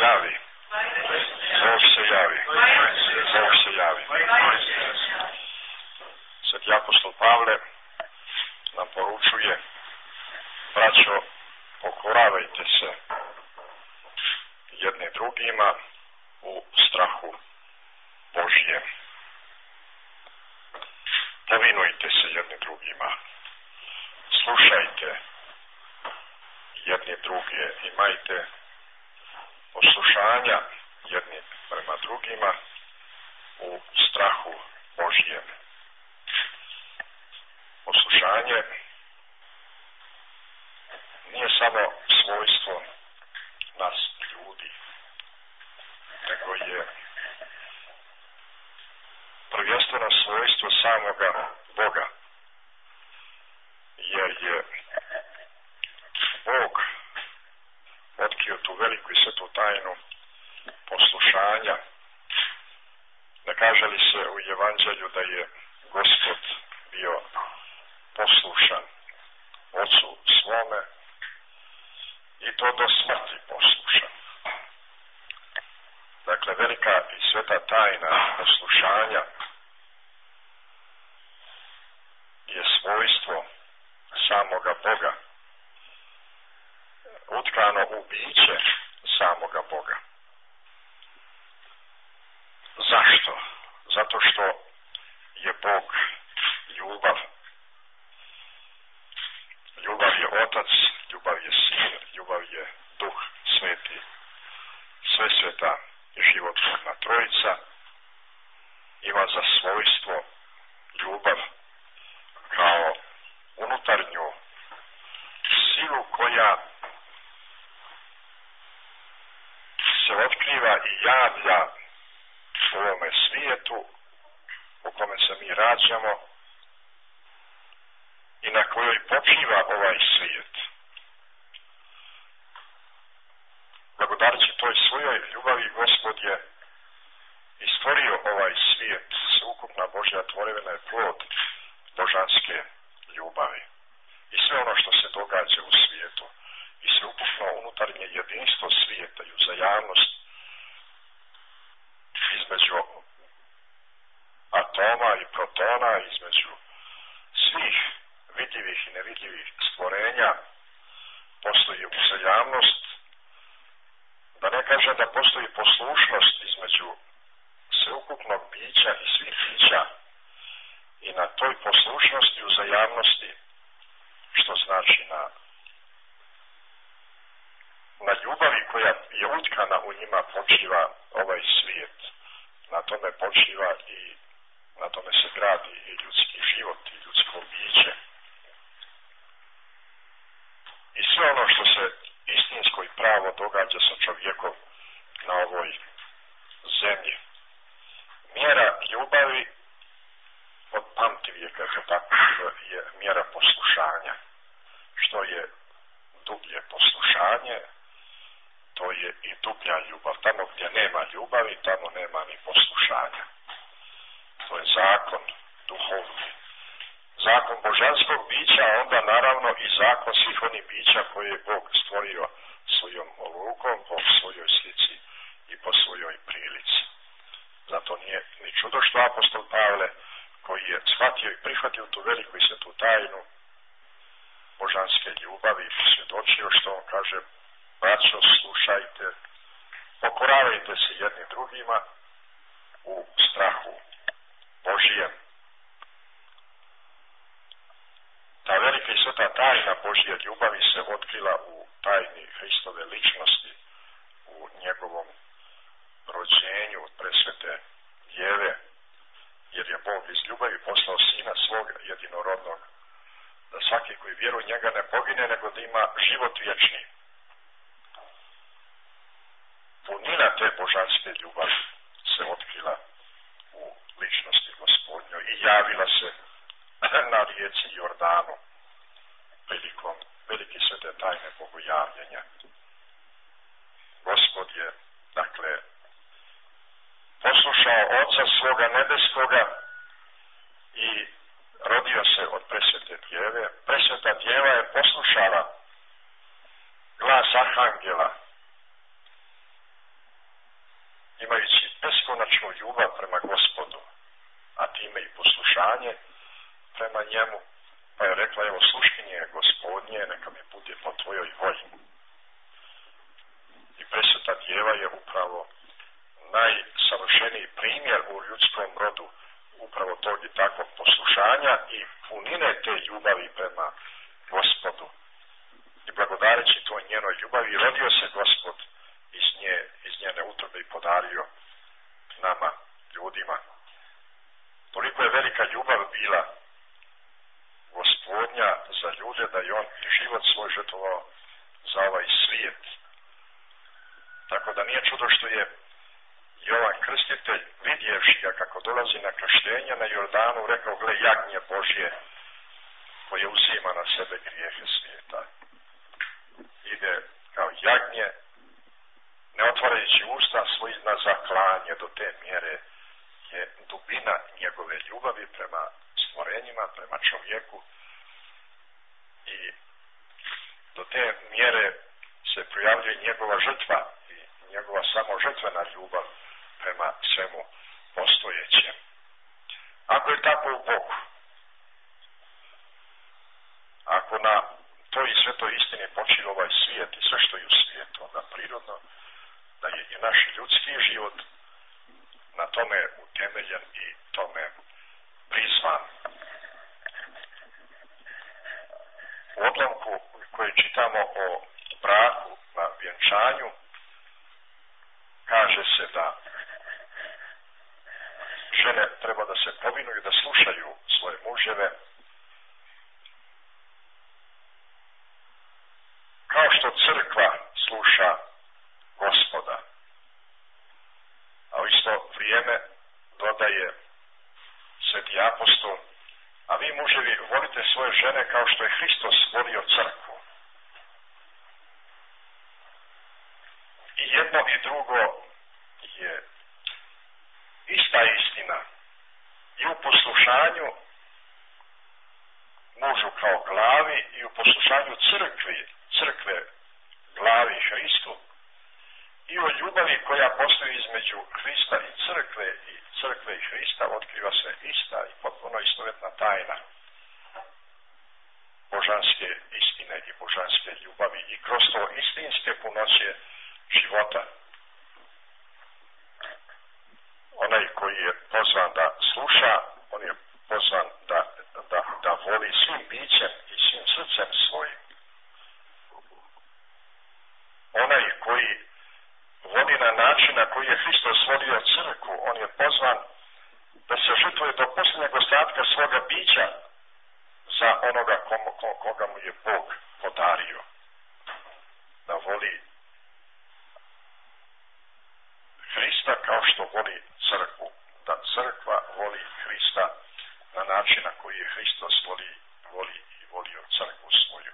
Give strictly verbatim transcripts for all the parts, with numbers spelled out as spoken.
javi. Bog se javi. Bog se javi. Sveti apostol Pavle nam poručuje: braćo, pokoravajte se jedni drugima u strahu Božijem. Povinujte se jedni drugima. Slušajte jedni druge. Imajte poslušanja jedni prema drugima u strahu Božijem. Poslušanje nije samo svojstvo nas ljudi, nego je prvenstveno svojstvo samoga Boga, jer je Bog otkrio tu veliku i svetu tajnu poslušanja. Ne kaže li se u Evanđelju da je Gospod bio poslušan Ocu svome i to do smrti poslušan. Dakle, velika i sveta tajna poslušanja je svojstvo samoga Boga, utkano u biće samoga Boga. Zašto? Zato što je Bog ljubav. Ljubav je Otac, ljubav je Sin, ljubav je Duh Sveti. Sve sveta životvorna trojica ima za svojstvo ljubav kao unutarnju silu koja se otkriva i javlja u ovome svijetu u kome se mi rađamo i na kojoj počiva ovaj svijet. Blagodareći toj svojoj ljubavi, Gospod je i stvorio ovaj svijet. Sveukupna Božja tvorevina je plod božanske ljubavi. I sve ono što se događa u svijetu i sveukupno unutarnje jedinstvo svijeta i uzajamnost između atoma i protona, između svih vidljivih i nevidljivih stvorenja postoji uzajamnost, da ne kažem da postoji poslušnost između sveukupnog bića i svih bića i na toj poslušnosti i uzajamnosti, što znači na, na ljubavi koja je utkana u njima, počiva ovaj svijet. Na tome počiva i na tome se gradi i ljudski život i ljudsko biće. I sve ono što se istinsko i pravo događa sa čovjekom na ovoj zemlji. Mjera ljubavi od pamtivijeka, tako je mjera poslušanja. Što je dublje poslušanje, to je i dublja ljubav. Tamo gdje nema ljubavi, tamo nema ni poslušanja. To je zakon duhovni. Zakon božanskog bića, a onda naravno i zakon svih onih bića koje je Bog stvorio svojom rukom, po svojoj slici i po svojoj prilici. Zato nije ni čudo što apostol Pavle, koji je shvatio i prihvatio tu veliku i svetu tajnu božanske ljubavi, svjedočio što on kaže: braćo, slušajte, pokoravajte se jedni drugima u strahu Božijem. Ta velika i sveta tajna Božje ljubavi se otkrila u tajni Hristove ličnosti, u njegovom rođenju od presvete Djeve, jer je Bog iz ljubavi poslao Sina svog jedinorodnog, da svaki koji vjeruje njega ne pogine, nego da ima život vječni. Punina te božanske ljubavi se otkrila u ličnosti Gospodnjoj i javila se na rijeci Jordanu prilikom velike svete tajne bogojavljenja. Gospod je, dakle, poslušao Oca svoga nebeskoga i rodio se od presvete Djeve. Presveta Djeva je poslušala glas arhangela ljubav prema Gospodu, a time i poslušanje prema njemu, pa je rekla, evo, sluškinje Gospodnje, neka mi bude po tvojoj volji. I presveta djeva je upravo najsavršeniji primjer u ljudskom rodu upravo tog i takvog poslušanja i punine te ljubavi prema Gospodu. I blagodareći toj njenoj ljubavi rodio se Gospod iz nje, iz njene utrobe i podario nama, ljudima. Toliko je velika ljubav bila Gospodnja za ljude da je on život svoj žrtvovao za ovaj svijet. Tako da nije čudo što je Jovan Krstitelj, vidjevši ga kako dolazi na krštenje na Jordanu, rekao, gle, jagnje Božje koje uzima na sebe grijehe svijeta. Ide kao jagnje, ne otvarajući usta svojih na zaklanje. Do te mjere je dubina njegove ljubavi prema stvorenjima, prema čovjeku, i do te mjere se projavljuje njegova žrtva i njegova samo žrtvena ljubav prema svemu postojećem. Ako je tako u Bogu, ako na toj i svetoj istini počiva ovaj svijet i sve što je u svijetu, onda prirodno da je i naš ljudski život na tome utemeljen i tome prizvan. U odlomku koji čitamo o braku na vjenčanju kaže se da žene treba da se povinuju, da slušaju svoje muževe, kao što crkva sluša Gospoda. A u isto vrijeme dodaje sveti apostol, a vi muževi volite svoje žene kao što je Hristos volio crkvu. I jedno i drugo je ista istina. I u poslušanju mužu kao glavi i u poslušanju crkvi, crkve glavi Hristu, i o ljubavi koja postoji između Hrista i crkve i crkve i Hrista otkriva se ista i potpuno istovjetna tajna božanske istine i božanske ljubavi i kroz to istinske punoće života. Onaj koji je pozvan da sluša, on je pozvan da, da, da voli svim bićem i svim srcem svojim. Onaj koji voli na način na koji je Hristos volio crkvu, on je pozvan da se žrtvuje do posljednjeg ostatka svoga bića za onoga komu, koga mu je Bog podario. Da voli Hrista kao što voli crkvu. Da crkva voli Hrista na način na koji je Hristos voli, voli i volio crkvu svoju.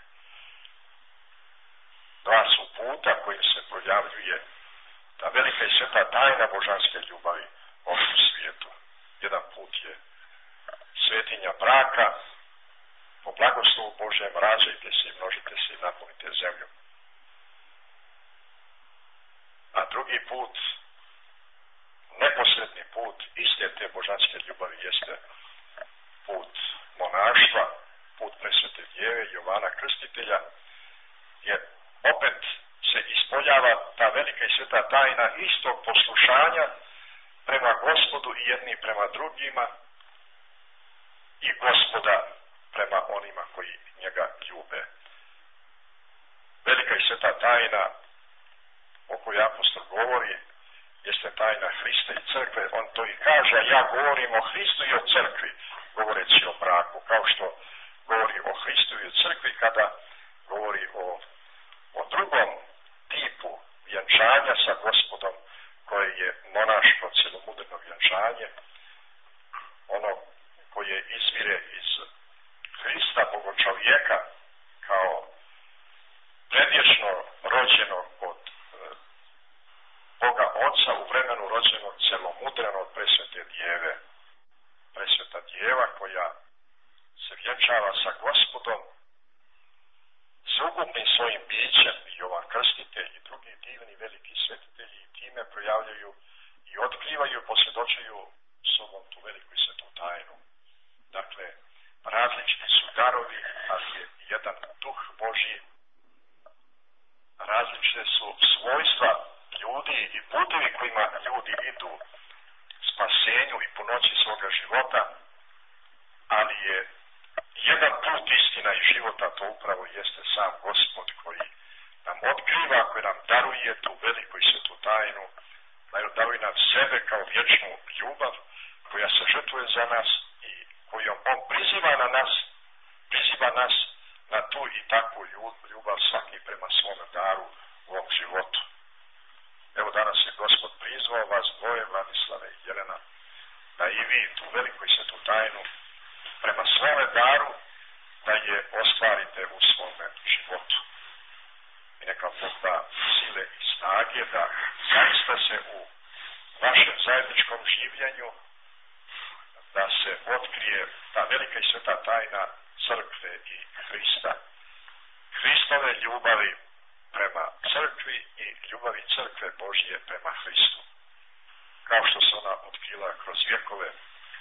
Dva su puta kojim se projavljuje ta velika i sveta tajna božanske ljubavi ovom svijetu. Jedan put je svetinja braka, po blagoslovu Božjem rađajte se i množite se i napunite zemlju. A drugi put, neposredni put iste te božanske ljubavi jeste put monaštva, put presvete djeve Jovana Krstitelja, jer opet se ispoljava ta velika i sveta tajna istog poslušanja prema Gospodu i jedni prema drugima i Gospoda prema onima koji njega ljube. Velika i sveta tajna o kojoj apostol govori jeste tajna Hrista i crkve. On to i kaže, a ja govorim o Hristu i o crkvi, govoreći o braku, kao što govori o Hristu i o crkvi kada govori o, o drugom tipu vjenčanja sa Gospodom, koje je monaško cjelomudrano vjenčanje, ono koje izvire iz Hrista, Boga čovjeka, kao predvječno rođenog od Boga Oca u vremenu rođenog cjelomudranog presvete djeve. Presveta djeva koja se vjenčava sa Gospodom, sveukupnim svojim bićem, Jovan Krstitelj i drugi divni veliki svetitelji, i time projavljaju i otkrivaju posvjedočenje i putevi kojima ljudi idu spasenju i punoći svoga života, ali je jedan put istina i života, to upravo jeste sam Gospod koji nam otkriva, koji nam daruje tu veliku i svetu tajnu, daruje nam sebe kao vječnu ljubav koja se žrtvuje za nas i kojom on priziva na nas, priziva nas na tu i takvu ljubav svaki prema svome daru u ovom životu. Evo danas je Gospod prizvao vas dvoje, Vladislave i Jelena, da i vi tu veliku i svetu tajnu prema svome daru, da je ostvarite u svome životu. I neka Bog da sile i snage da zaista se u vašem zajedničkom življenju, da se otkrije ta velika i sveta tajna crkve i Hrista. Hristove ljubavi prema crkvi i ljubavi crkve Božje prema Hristu. Kao što se ona otkrila kroz vjekove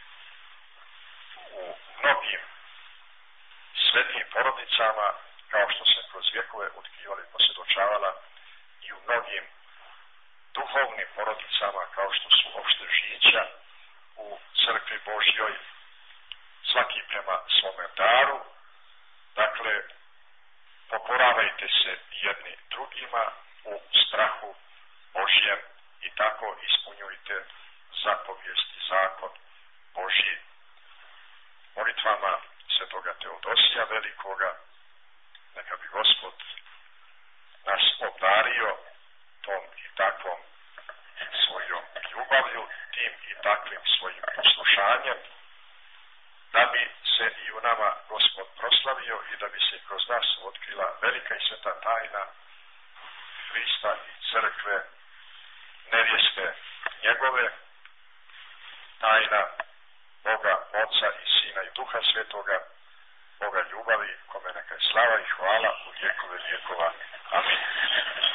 u mnogim svetim porodicama, kao što se kroz vjekove otkrivala i posvjedočavala i u mnogim duhovnim porodicama, kao što su opšte žića u crkvi Božjoj, svaki prema svome daru. Dakle, pokoravajte se jedni drugima u strahu Božjem i tako ispunjujte zapovijest i zakon Božji. Molitvama svetoga Teodosija Velikoga, neka bi Gospod nas obdario tom i takvom svojom ljubavlju, tim i takvim svojim poslušanjem, da bi se i u nama Gospod proslavio i da bi se kroz nas otkrila velika i sveta tajna Hrista i crkve, nevjeste njegove, tajna Boga, Oca i Sina i Duha Svetoga, Boga ljubavi, kome neka je slava i hvala u vjekove vjekova. Amin.